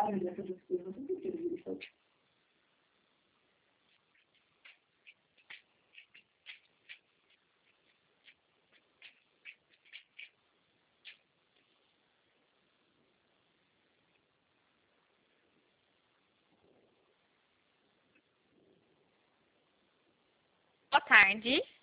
várias dessas coisas, não tem sentido isso. Boa tarde.